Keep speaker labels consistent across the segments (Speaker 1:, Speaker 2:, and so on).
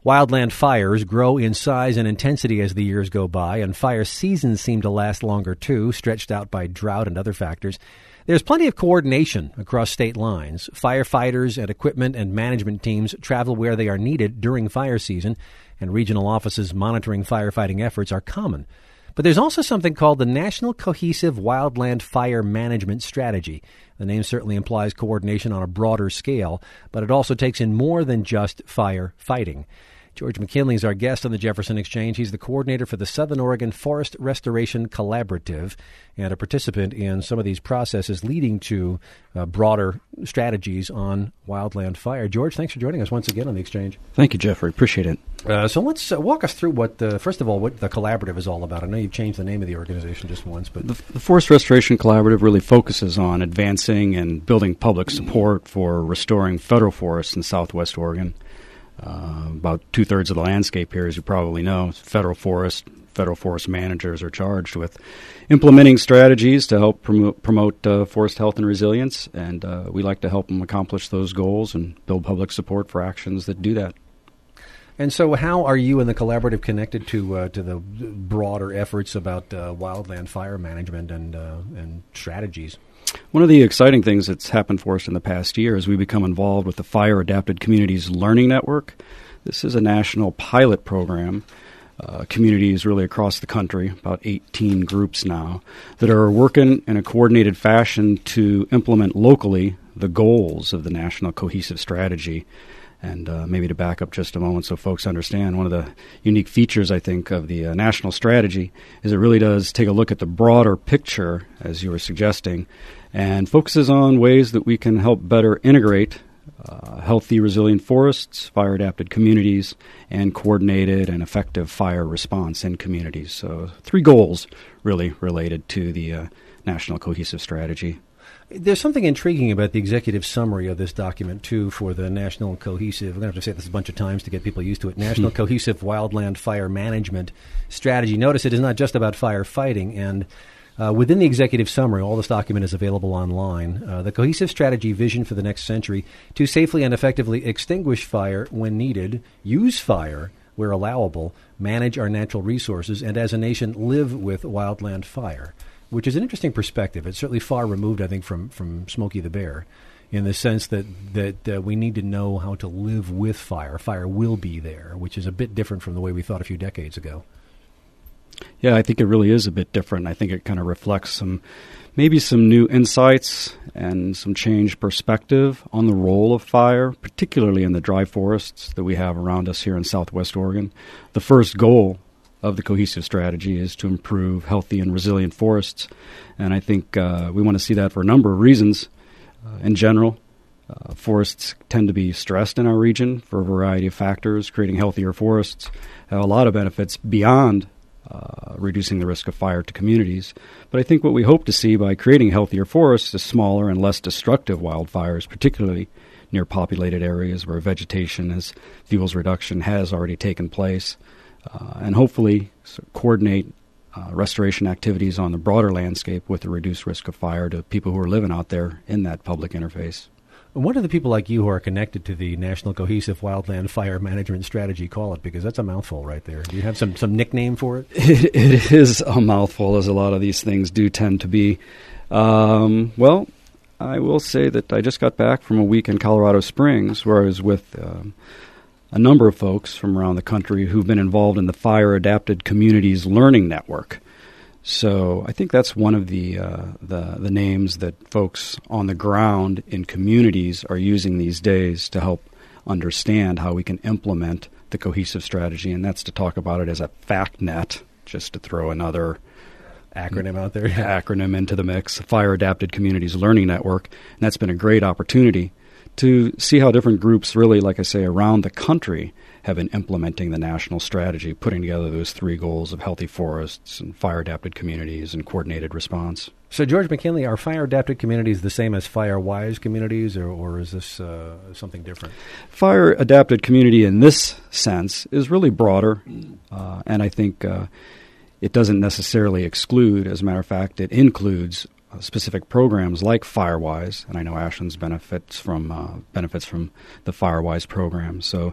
Speaker 1: Wildland fires grow in size and intensity as the years go by, and fire seasons seem to last longer too, stretched out by drought and other factors. There's plenty of coordination across state lines. Firefighters and equipment and management teams travel where they are needed during fire season, and regional offices monitoring firefighting efforts are common. But there's also something called the National Cohesive Wildland Fire Management Strategy. The name certainly implies coordination on a broader scale, but it also takes in more than just fire fighting. George McKinley is our guest on the Jefferson Exchange. He's the coordinator for the Southern Oregon Forest Restoration Collaborative and a participant in some of these processes leading to broader strategies on wildland fire. George, thanks for joining us once again on the Exchange.
Speaker 2: Thank you, Jeffrey. Appreciate it.
Speaker 1: So let's walk us through first of all, what the collaborative is all about. I know you've changed the name of the organization just once, but
Speaker 2: the Forest Restoration Collaborative really focuses on advancing and building public support for restoring federal forests in southwest Oregon. About two-thirds of the landscape here, as you probably know, is federal forest. Federal forest managers are charged with implementing strategies to help promote forest health and resilience, and we like to help them accomplish those goals and build public support for actions that do that.
Speaker 1: And so how are you and the collaborative connected to the broader efforts about wildland fire management and strategies?
Speaker 2: One of the exciting things that's happened for us in the past year is we become involved with the Fire Adapted Communities Learning Network. This is a national pilot program. Communities really across the country, about 18 groups now, that are working in a coordinated fashion to implement locally the goals of the National Cohesive Strategy. And maybe to back up just a moment so folks understand, one of the unique features, I think, of the national strategy is it really does take a look at the broader picture, as you were suggesting, and focuses on ways that we can help better integrate healthy, resilient forests, fire-adapted communities, and coordinated and effective fire response in communities. So 3 goals really related to the National Cohesive Strategy.
Speaker 1: There's something intriguing about the executive summary of this document, too, for the National Cohesive. I'm going to have to say this a bunch of times to get people used to it. National Cohesive Wildland Fire Management Strategy. Notice it is not just about firefighting. And within the executive summary, all this document is available online. The cohesive strategy vision for the next century to safely and effectively extinguish fire when needed, use fire where allowable, manage our natural resources, and as a nation live with wildland fire, which is an interesting perspective. It's certainly far removed, I think, from Smokey the Bear, in the sense that we need to know how to live with fire. Fire will be there, which is a bit different from the way we thought a few decades ago.
Speaker 2: Yeah, I think it really is a bit different. I think it kind of reflects maybe some new insights and some changed perspective on the role of fire, particularly in the dry forests that we have around us here in southwest Oregon. The first goal of the cohesive strategy is to improve healthy and resilient forests. And I think we want to see that for a number of reasons. In general, forests tend to be stressed in our region for a variety of factors. Creating healthier forests have a lot of benefits beyond reducing the risk of fire to communities. But I think what we hope to see by creating healthier forests is smaller and less destructive wildfires, particularly near populated areas where vegetation as fuels reduction has already taken place. And hopefully coordinate restoration activities on the broader landscape with a reduced risk of fire to people who are living out there in that public interface.
Speaker 1: What do the people like you who are connected to the National Cohesive Wildland Fire Management Strategy call it? Because that's a mouthful right there. Do you have some nickname for it?
Speaker 2: It is a mouthful, as a lot of these things do tend to be. Well, I will say that I just got back from a week in Colorado Springs where I was with a number of folks from around the country who've been involved in the Fire Adapted Communities Learning Network. So I think that's one of the names that folks on the ground in communities are using these days to help understand how we can implement the cohesive strategy, and that's to talk about it as a FACTNet, just to throw another
Speaker 1: acronym out there.
Speaker 2: Acronym into the mix, Fire Adapted Communities Learning Network, and that's been a great opportunity to see how different groups really, like I say, around the country have been implementing the national strategy, putting together those 3 goals of healthy forests and fire-adapted communities and coordinated response.
Speaker 1: So, George McKinley, are fire-adapted communities the same as fire-wise communities, or is this something different?
Speaker 2: Fire-adapted community in this sense is really broader, and I think it doesn't necessarily exclude. As a matter of fact, it includes specific programs like FireWise, and I know Ashland's benefits from the FireWise program. So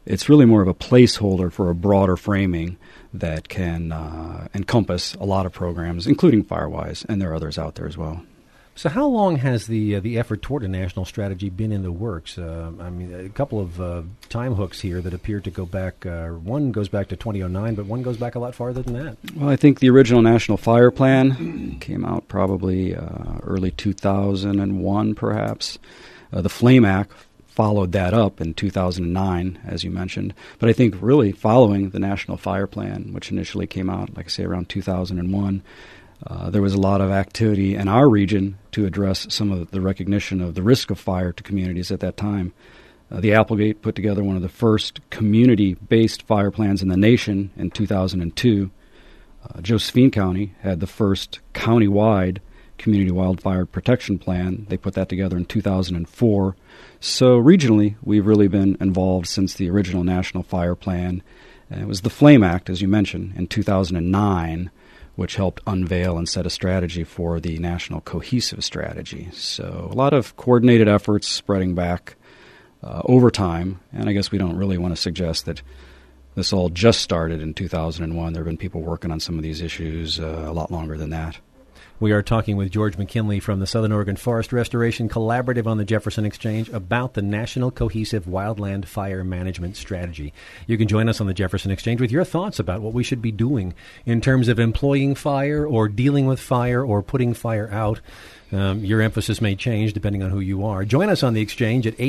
Speaker 2: it's really more of a placeholder for a broader framing that can encompass a lot of programs, including FireWise, and there are others out there as well.
Speaker 1: So how long has the effort toward a national strategy been in the works? A couple of time hooks here that appear to go back. One goes back to 2009, but one goes back a lot farther than that.
Speaker 2: Well, I think the original National Fire Plan came out probably early 2001, perhaps. The FLAME Act followed that up in 2009, as you mentioned. But I think really following the National Fire Plan, which initially came out, like I say, around 2001, there was a lot of activity in our region to address some of the recognition of the risk of fire to communities at that time. The Applegate put together one of the first community-based fire plans in the nation in 2002. Josephine County had the first county-wide community wildfire protection plan. They put that together in 2004. So regionally, we've really been involved since the original National Fire Plan. And it was the FLAME Act, as you mentioned, in 2009, which helped unveil and set a strategy for the National Cohesive Strategy. So a lot of coordinated efforts spreading back over time, and I guess we don't really want to suggest that this all just started in 2001. There have been people working on some of these issues a lot longer than that.
Speaker 1: We are talking with George McKinley from the Southern Oregon Forest Restoration Collaborative on the Jefferson Exchange about the National Cohesive Wildland Fire Management Strategy. You can join us on the Jefferson Exchange with your thoughts about what we should be doing in terms of employing fire or dealing with fire or putting fire out. Your emphasis may change depending on who you are. Join us on the Exchange at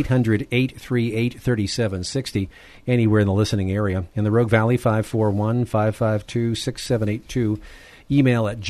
Speaker 1: 800-838-3760 anywhere in the listening area. In the Rogue Valley, 541-552-6782. Email at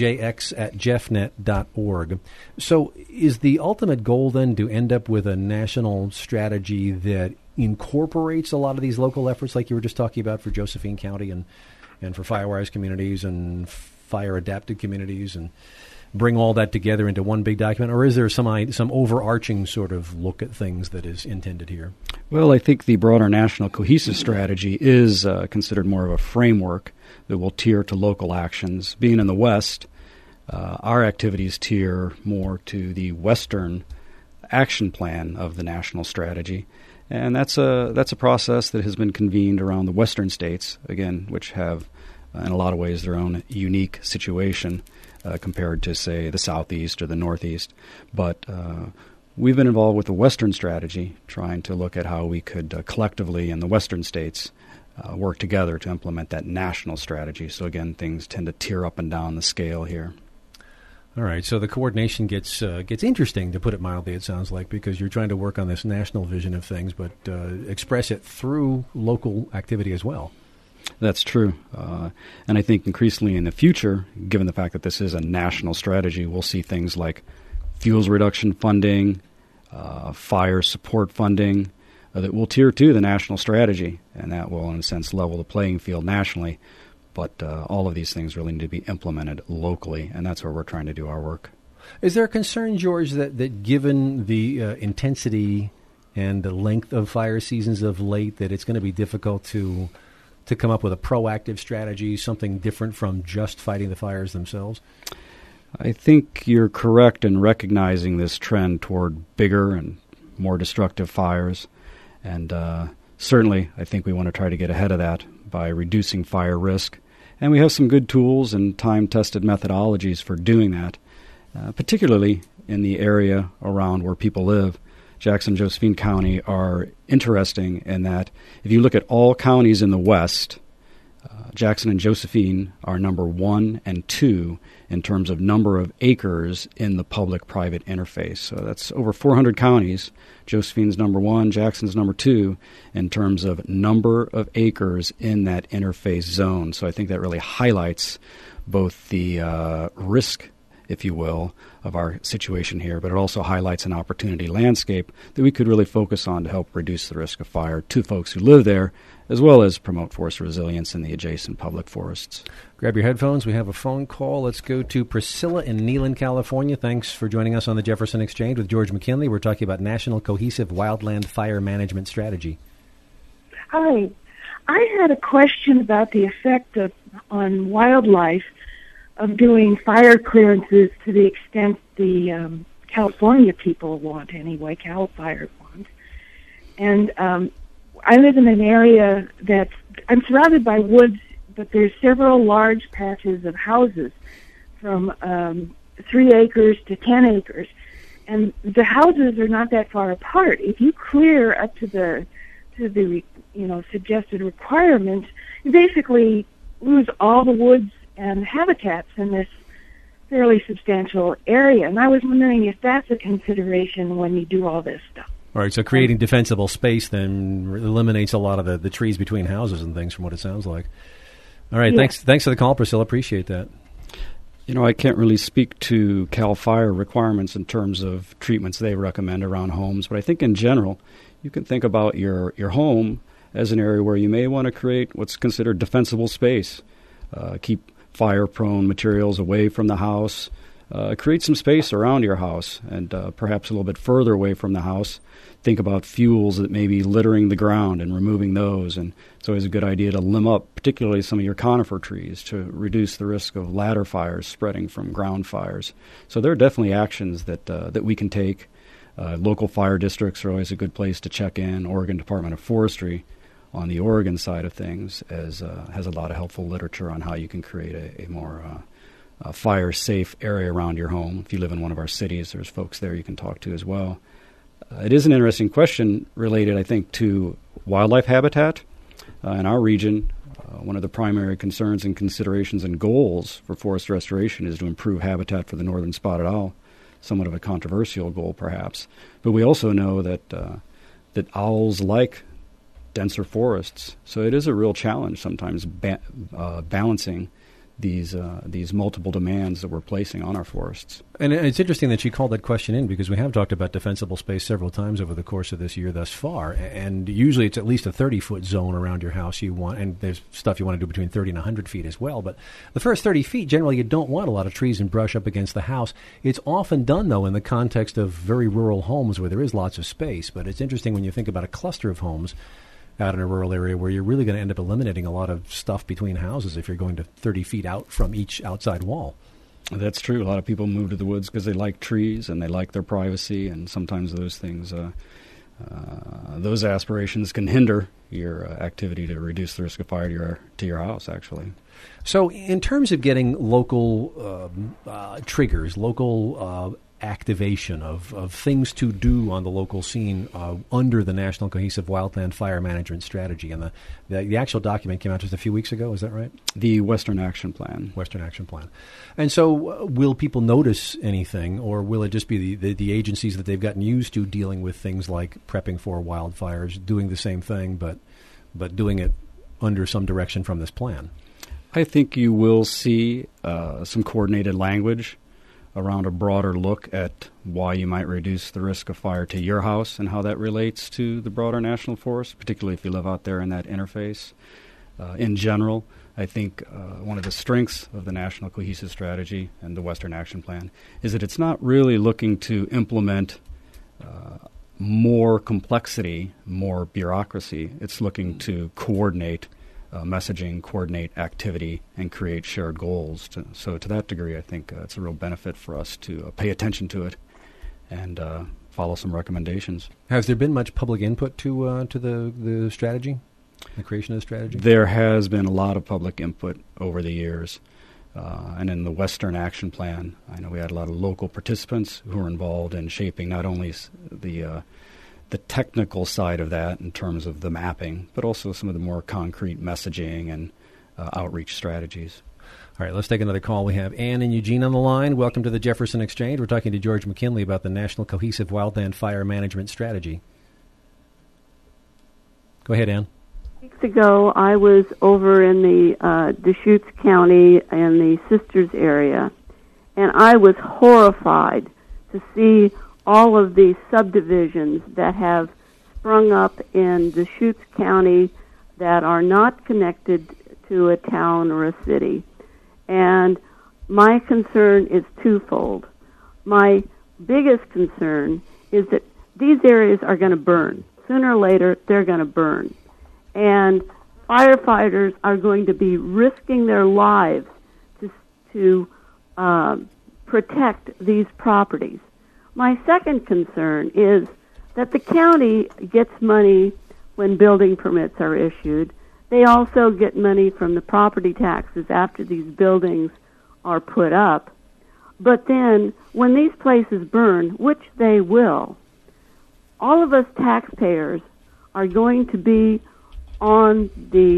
Speaker 1: jx@jeffnet.org. So is the ultimate goal then to end up with a national strategy that incorporates a lot of these local efforts like you were just talking about for Josephine County and for FireWise communities and fire-adapted communities and bring all that together into one big document? Or is there some overarching sort of look at things that is intended here?
Speaker 2: Well, I think the broader National Cohesive Strategy is considered more of a framework that will tier to local actions. Being in the West, our activities tier more to the Western action plan of the national strategy. And that's a process that has been convened around the Western states, again, which have, in a lot of ways, their own unique situation compared to, say, the Southeast or the Northeast. But we've been involved with the Western strategy, trying to look at how we could collectively in the Western states work together to implement that national strategy. So again, things tend to tier up and down the scale here.
Speaker 1: All right, so the coordination gets interesting, to put it mildly, it sounds like, because you're trying to work on this national vision of things, but express it through local activity as well.
Speaker 2: That's true. And I think increasingly in the future, given the fact that this is a national strategy, we'll see things like fuels reduction funding, fire support funding, that will tier to the national strategy, and that will, in a sense, level the playing field nationally. But all of these things really need to be implemented locally, and that's where we're trying to do our work.
Speaker 1: Is there a concern, George, that given the intensity and the length of fire seasons of late, that it's going to be difficult to come up with a proactive strategy, something different from just fighting the fires themselves?
Speaker 2: I think you're correct in recognizing this trend toward bigger and more destructive fires. And certainly, I think we want to try to get ahead of that by reducing fire risk. And we have some good tools and time-tested methodologies for doing that, particularly in the area around where people live. Jackson and Josephine County are interesting in that if you look at all counties in the West, Jackson and Josephine are number 1 and 2 in terms of number of acres in the public-private interface. So that's over 400 counties. Josephine's number 1, Jackson's number 2 in terms of number of acres in that interface zone. So I think that really highlights both the risk, if you will, of our situation here, but it also highlights an opportunity landscape that we could really focus on to help reduce the risk of fire to folks who live there, as well as promote forest resilience in the adjacent public forests.
Speaker 1: Grab your headphones. We have a phone call. Let's go to Priscilla in Neyland, California. Thanks for joining us on the Jefferson Exchange with George McKinley. We're talking about National Cohesive Wildland Fire Management Strategy.
Speaker 3: Hi. I had a question about the effect on wildlife of doing fire clearances to the extent the California people want anyway, CAL FIRE wants. And I live in an area I'm surrounded by woods, but there's several large patches of houses from 3 acres to 10 acres. And the houses are not that far apart. If you clear up to the suggested requirements, you basically lose all the woods and habitats in this fairly substantial area. And I was wondering if that's a consideration when you do all this stuff.
Speaker 1: All right, so creating defensible space then eliminates a lot of the trees between houses and things, from what it sounds like. All right,
Speaker 3: Yeah.
Speaker 1: thanks for the call, Priscilla. Appreciate that.
Speaker 2: I can't really speak to CAL FIRE requirements in terms of treatments they recommend around homes, but I think in general, you can think about your home as an area where you may want to create what's considered defensible space. Keep fire-prone materials away from the house. Create some space around your house and perhaps a little bit further away from the house. Think about fuels that may be littering the ground and removing those. And it's always a good idea to limb up, particularly some of your conifer trees, to reduce the risk of ladder fires spreading from ground fires. So there are definitely actions that we can take. Local fire districts are always a good place to check in. Oregon Department of Forestry on the Oregon side of things has a lot of helpful literature on how you can create a more fire-safe area around your home. If you live in one of our cities, there's folks there you can talk to as well. It is an interesting question related, I think, to wildlife habitat. In our region, one of the primary concerns and considerations and goals for forest restoration is to improve habitat for the northern spotted owl, somewhat of a controversial goal perhaps. But we also know that owls like denser forests, so it is a real challenge sometimes balancing these multiple demands that we're placing on our forests. And
Speaker 1: it's interesting that you called that question in, because we have talked about defensible space several times over the course of this year thus far, and usually it's at least a 30-foot zone around your house you want, and there's stuff you want to do between 30 and 100 feet as well, but the first 30 feet, generally you don't want a lot of trees and brush up against the house. It's often done, though, in the context of very rural homes where there is lots of space, but it's interesting when you think about a cluster of homes out in a rural area where you're really going to end up eliminating a lot of stuff between houses if you're going to 30 feet out from each outside wall.
Speaker 2: That's true. A lot of people move to the woods because they like trees and they like their privacy, and sometimes those things, those aspirations can hinder your activity to reduce the risk of fire to your house, actually.
Speaker 1: So in terms of getting local triggers, local activation of things to do on the local scene under the National Cohesive Wildland Fire Management Strategy. And the actual document came out just a few weeks ago, is that right?
Speaker 2: The Western Action Plan.
Speaker 1: Western Action Plan. And so will people notice anything, or will it just be the agencies that they've gotten used to dealing with things like prepping for wildfires, doing the same thing, but doing it under some direction from this plan?
Speaker 2: I think you will see some coordinated language around a broader look at why you might reduce the risk of fire to your house and how that relates to the broader national forest, particularly if you live out there in that interface. In general, I think one of the strengths of the National Cohesive Strategy and the Western Action Plan is that it's not really looking to implement more complexity, more bureaucracy. It's looking to coordinate messaging, coordinate activity, and create shared goals. So to that degree, I think it's a real benefit for us to pay attention to it and follow some recommendations.
Speaker 1: Has there been much public input to the strategy, the creation of the strategy?
Speaker 2: There has been a lot of public input over the years. And in the Western Action Plan, I know we had a lot of local participants who were involved in shaping not only the technical side of that in terms of the mapping, but also some of the more concrete messaging and outreach strategies.
Speaker 1: All right, let's take another call. We have Ann and Eugene on the line. Welcome to the Jefferson Exchange. We're talking to George McKinley about the National Cohesive Wildland Fire Management Strategy. Go ahead, Ann.
Speaker 4: Weeks ago, I was over in the Deschutes County and the Sisters area, and I was horrified to see all of these subdivisions that have sprung up in Deschutes County that are not connected to a town or a city. And my concern is twofold. My biggest concern is that these areas are going to burn. Sooner or later, they're going to burn. And firefighters are going to be risking their lives to protect these properties. My second concern is that the county gets money when building permits are issued. They also get money from the property taxes after these buildings are put up. But then, when these places burn, which they will, all of us taxpayers are going to be on the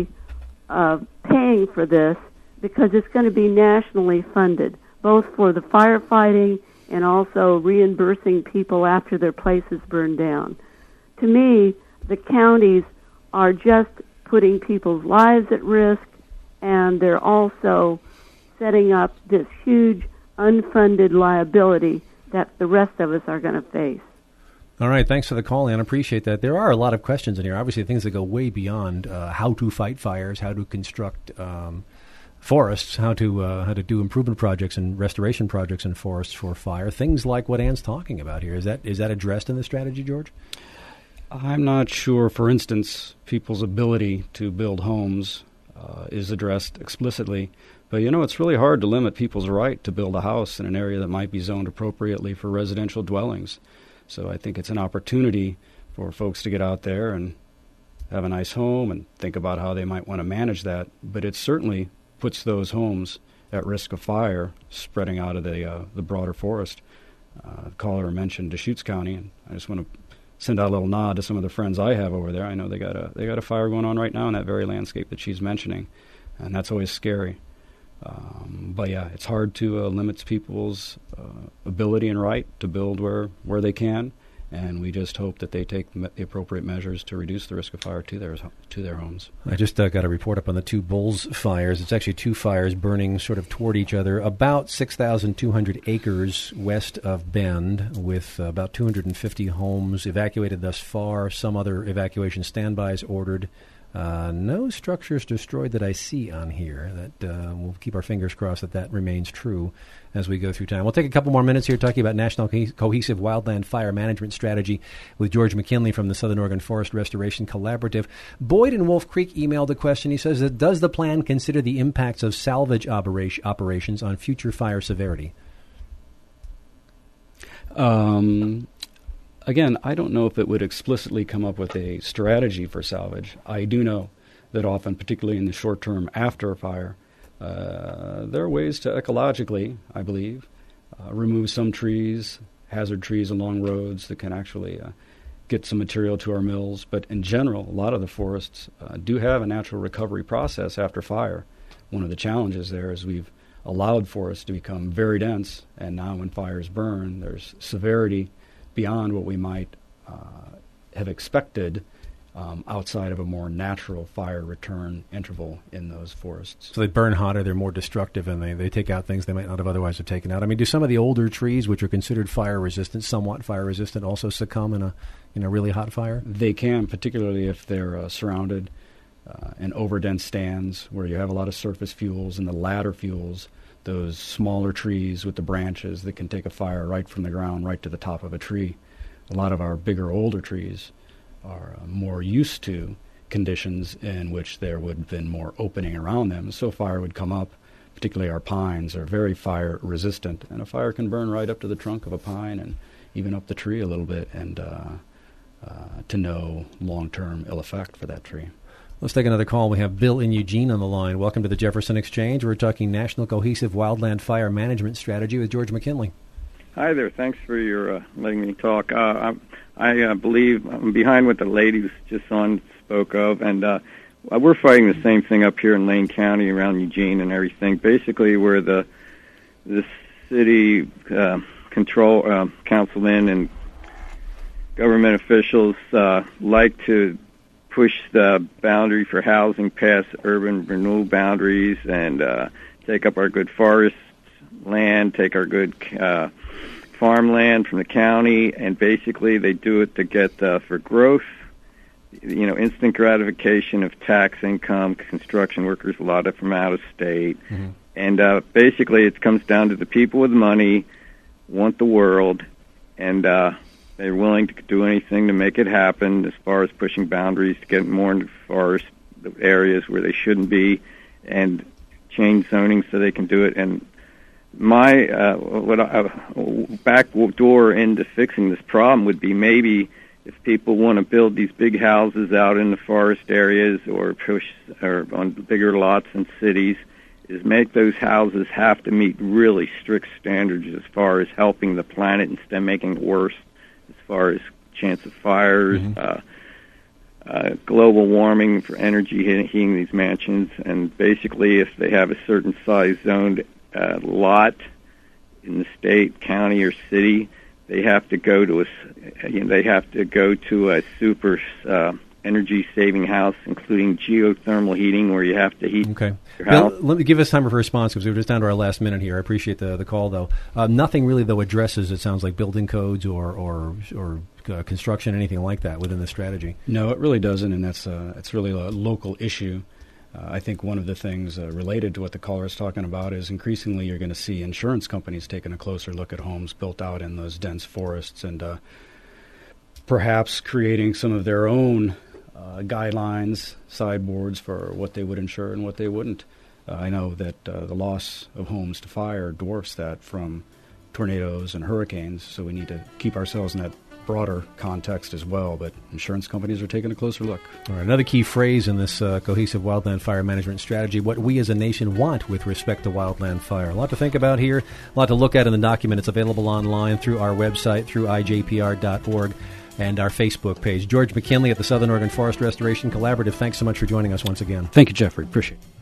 Speaker 4: paying for this because it's going to be nationally funded, both for the firefighting and also reimbursing people after their places burn down. To me, the counties are just putting people's lives at risk, and they're also setting up this huge unfunded liability that the rest of us are going to face.
Speaker 1: All right, thanks for the call, Ann. Appreciate that. There are a lot of questions in here. Obviously, things that go way beyond how to fight fires, how to construct forests, how to do improvement projects and restoration projects in forests for fire. Things like what Ann's talking about here. Is that addressed in the strategy, George?
Speaker 2: I'm not sure, for instance, people's ability to build homes is addressed explicitly. But, it's really hard to limit people's right to build a house in an area that might be zoned appropriately for residential dwellings. So I think it's an opportunity for folks to get out there and have a nice home and think about how they might want to manage that. But it certainly puts those homes at risk of fire spreading out of the broader forest. The caller mentioned Deschutes County, and I just want to send out a little nod to some of the friends I have over there. I know they got a fire going on right now in that very landscape that she's mentioning, and that's always scary. But yeah, it's hard to limit people's ability and right to build where they can, and we just hope that they take the appropriate measures to reduce the risk of fire to their homes.
Speaker 1: I just got a report up on the two Bulls fires. It's actually two fires burning sort of toward each other, about 6,200 acres west of Bend, with about 250 homes evacuated thus far. Some other evacuation standbys ordered. No structures destroyed that I see on here. That we'll keep our fingers crossed that remains true as we go through time. We'll take a couple more minutes here talking about National Cohesive Wildland Fire Management Strategy with George McKinley from the Southern Oregon Forest Restoration Collaborative. Boyd in Wolf Creek emailed a question. He says, does the plan consider the impacts of salvage operations on future fire severity?
Speaker 2: Again, I don't know if it would explicitly come up with a strategy for salvage. I do know that often, particularly in the short term after a fire, there are ways to ecologically, I believe, remove some trees, hazard trees along roads that can actually get some material to our mills. But in general, a lot of the forests do have a natural recovery process after fire. One of the challenges there is we've allowed forests to become very dense, and now when fires burn, there's severity beyond what we might have expected outside of a more natural fire return interval in those forests.
Speaker 1: So they burn hotter, they're more destructive, and they take out things they might not have otherwise have taken out. I mean, do some of the older trees, which are considered fire-resistant, somewhat fire-resistant, also succumb in a really hot fire?
Speaker 2: They can, particularly if they're surrounded in overdense stands where you have a lot of surface fuels and the ladder fuels, those smaller trees with the branches that can take a fire right from the ground right to the top of a tree. A lot of our bigger, older trees are more used to conditions in which there would have been more opening around them, so fire would come up. Particularly our pines are very fire resistant, and a fire can burn right up to the trunk of a pine and even up the tree a little bit, and to no long-term ill effect for that tree.
Speaker 1: Let's take another call. We have Bill in Eugene on the line. Welcome to the Jefferson Exchange. We're talking National Cohesive Wildland Fire Management Strategy with George McKinley.
Speaker 5: Hi there. Thanks for your letting me talk. I believe I'm behind what the lady just spoke of, and we're fighting the same thing up here in Lane County around Eugene and everything. Basically, where the city councilmen and government officials like to push the boundary for housing past urban renewal boundaries and take up our good forest land, take our good farmland from the county, and basically they do it to get for growth, instant gratification of tax income, construction workers, a lot of from out of state. Mm-hmm. And basically it comes down to the people with money want the world, and they're willing to do anything to make it happen as far as pushing boundaries to get more into forest areas where they shouldn't be and change zoning so they can do it. And my back door into fixing this problem would be maybe, if people want to build these big houses out in the forest areas or on bigger lots in cities, is make those houses have to meet really strict standards as far as helping the planet instead of making it worse, as far as chance of fires, global warming for energy heating these mansions. And basically, if they have a certain size zoned lot in the state, county, or city, they have to go to a super energy saving house, including geothermal heating, where you have to heat your house.
Speaker 1: Bill, let me give us time for response because we're just down to our last minute here. I appreciate the call, though. Nothing really, though, addresses, it sounds like, building codes or construction, anything like that within the strategy.
Speaker 2: No, it really doesn't, and it's really a local issue. I think one of the things related to what the caller is talking about is increasingly you're going to see insurance companies taking a closer look at homes built out in those dense forests and perhaps creating some of their own guidelines, sideboards for what they would insure and what they wouldn't. I know that the loss of homes to fire dwarfs that from tornadoes and hurricanes, so we need to keep ourselves in that broader context as well, but insurance companies are taking a closer look.
Speaker 1: All right, another key phrase in this cohesive wildland fire management strategy, what we as a nation want with respect to wildland fire. A lot to think about here, a lot to look at in the document. It's available online through our website, through ijpr.org, and our Facebook page. George McKinley at the Southern Oregon Forest Restoration Collaborative, thanks so much for joining us once again.
Speaker 2: Thank you, Jeffrey. Appreciate it.